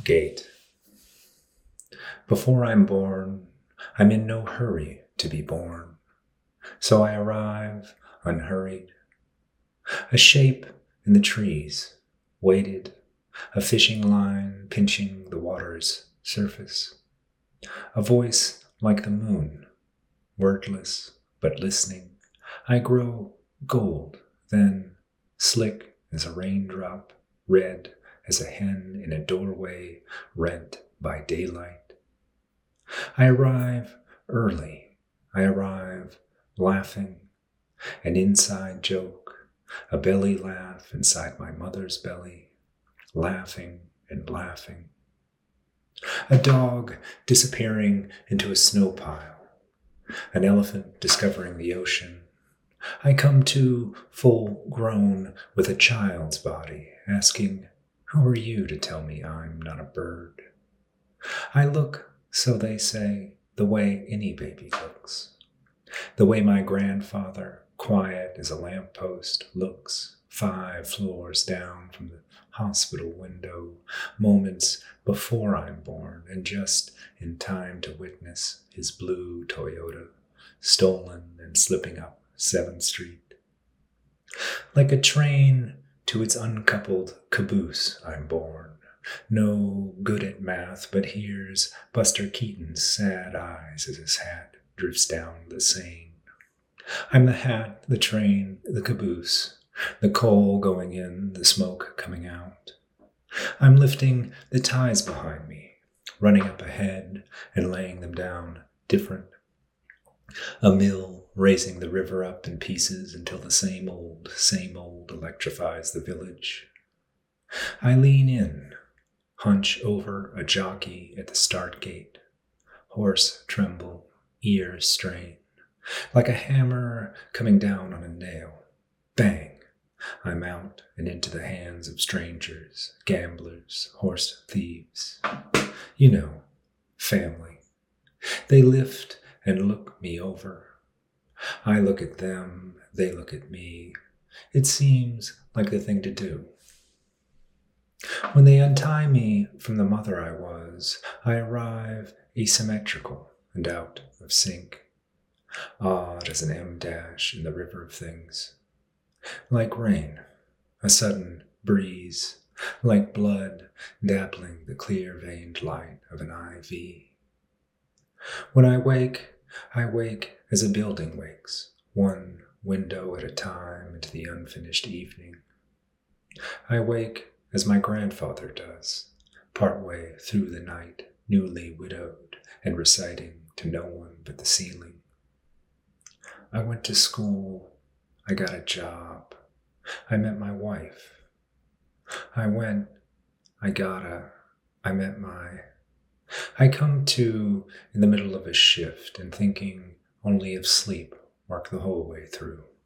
Gate. Before I'm born, I'm in no hurry to be born. So I arrive unhurried. A shape in the trees, weighted, a fishing line pinching the water's surface. A voice like the moon, wordless but listening. I grow gold, then slick as a raindrop, red as a hen in a doorway rent by daylight. I arrive early. I arrive laughing, an inside joke, a belly laugh inside my mother's belly, laughing and laughing. A dog disappearing into a snow pile, an elephant discovering the ocean. I come to full grown with a child's body, asking, who are you to tell me I'm not a bird? I look, so they say, the way any baby looks. The way my grandfather, quiet as a lamppost, looks 5 floors down from the hospital window, moments before I'm born, and just in time to witness his blue Toyota stolen and slipping up 7th Street. Like a train to its uncoupled caboose I'm born. No good at math, but hears Buster Keaton's sad eyes as his hat drifts down the Seine. I'm the hat, the train, the caboose, the coal going in, the smoke coming out. I'm lifting the ties behind me, running up ahead and laying them down different. A mill raising the river up in pieces until the same old electrifies the village. I lean in, hunch over a jockey at the start gate, horse tremble, ears strain, like a hammer coming down on a nail. Bang! I'm out and into the hands of strangers, gamblers, horse thieves. You know, family. They lift and look me over. I look at them, they look at me. It seems like the thing to do. When they untie me from the mother I was, I arrive asymmetrical and out of sync, odd as an M dash in the river of things. Like rain, a sudden breeze, like blood dappling the clear-veined light of an IV. When I wake as a building wakes, one window at a time into the unfinished evening. I wake as my grandfather does, partway through the night, newly widowed and reciting to no one but the ceiling. I went to school, I got a job, I met my wife. I come to in the middle of a shift and thinking only of sleep work the whole way through.